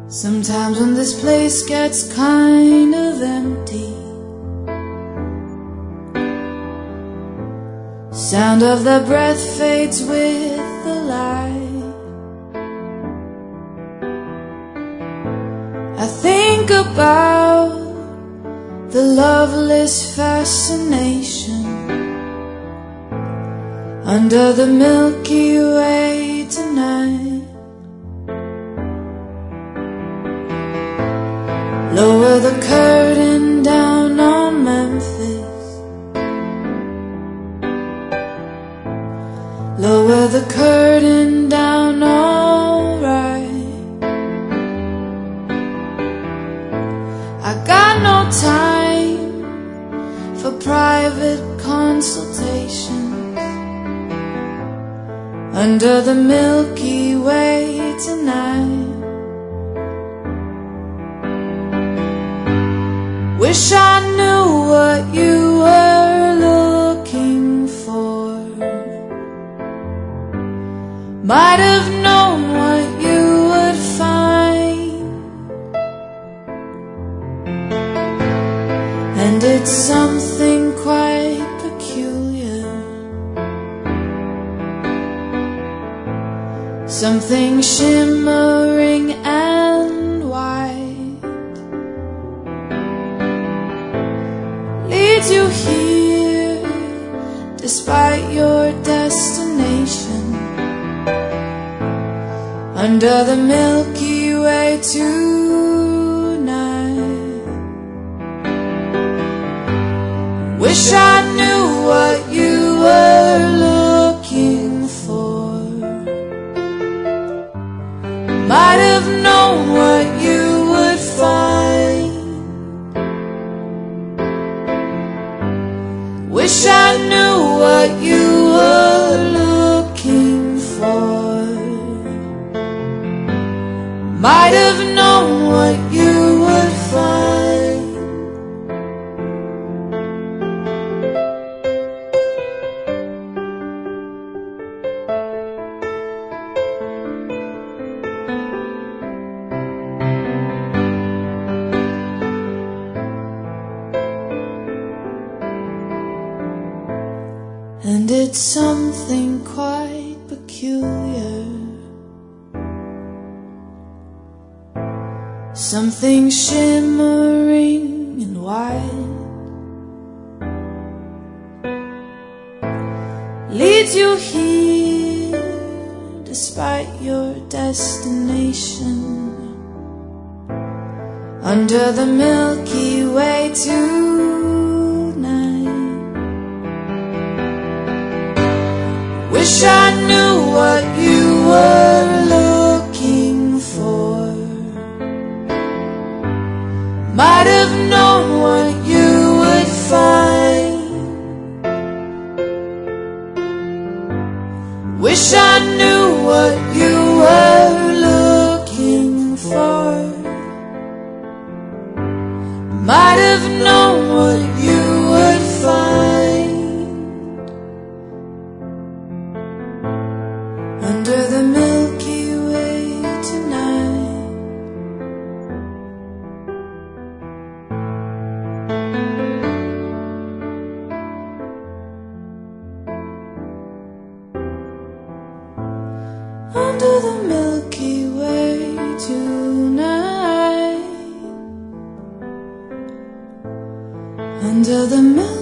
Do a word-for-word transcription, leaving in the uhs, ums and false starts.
Sometimes when this place gets kind of empty, sound of their breath fades with the light. I think about the loveless fascination under the Milky Way tonight. Lower the curtain down on Memphis, lower the curtain down, alright. I got no time for private consultations under the Milky Way tonight. Wish I knew what you were looking for, might have known what you would find. And it's something quite peculiar, something shimmering and white, leads you here despite your destination under the Milky Way tonight. Wish I knew what you were looking for, might have known what you would find. Wish I knew what you were looking for, might have known what you would find. And it's something quite peculiar, something shimmering and white, leads you here despite your destination under the Milky Way tonight. Wish I knew what you were looking for, might have known what you would find. Wish I knew what you were looking for, might have known what you would find under the Milky Way tonight. Under the Milky Way tonight, under the Milky